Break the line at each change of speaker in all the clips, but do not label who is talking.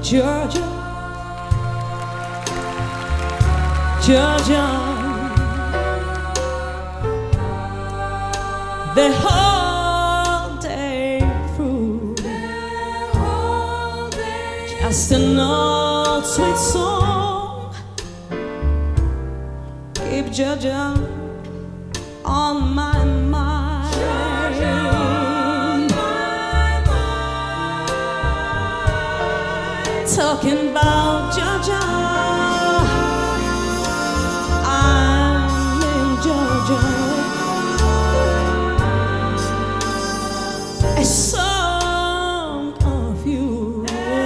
Georgia, Georgia, the whole day through, just an old sweet song. Keep Georgia on my mind, talking about Georgia. I'm in Georgia. A song of you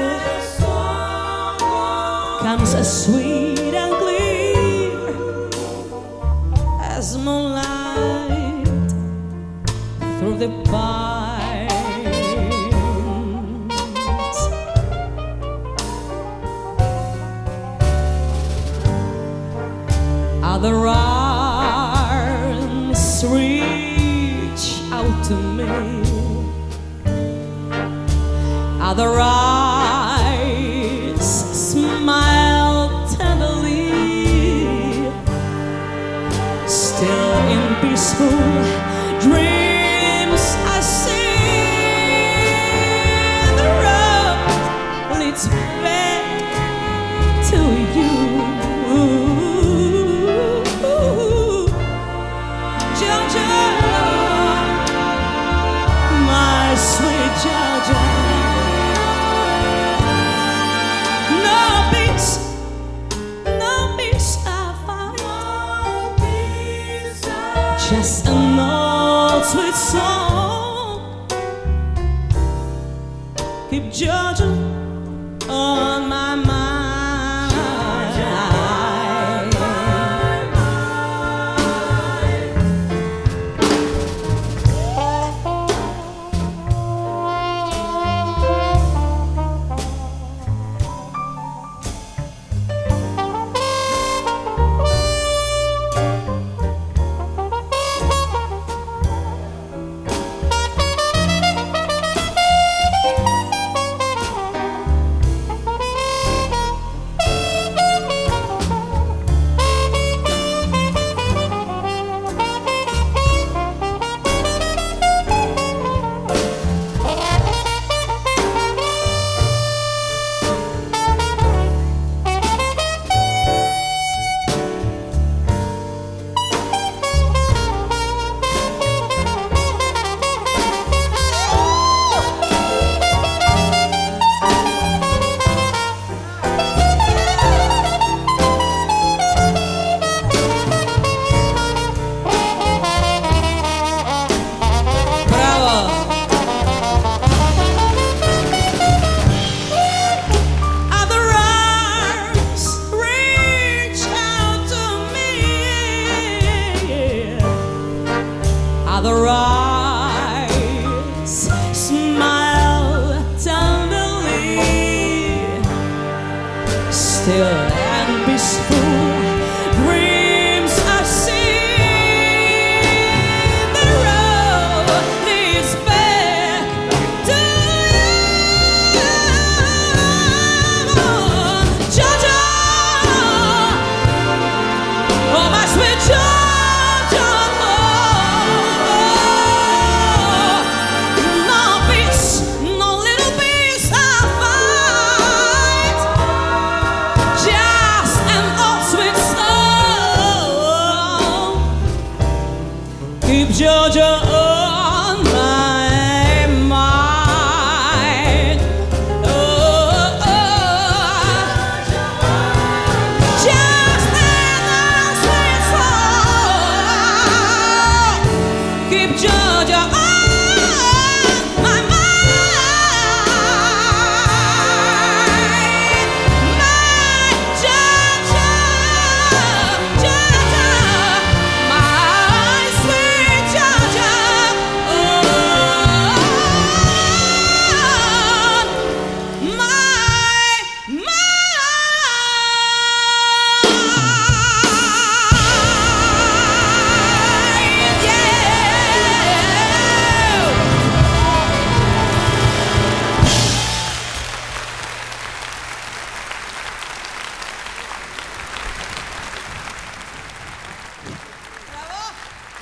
comes as sweet and clear as moonlight through the pines. Other arms reach out to me, other eyes smile tenderly, still in peaceful dreams I see the road leads back to you. Georgia, my sweet Georgia, no peace I find, just an old sweet song. Keep Georgia on my mind. Other eyes smile tenderly, still and peaceful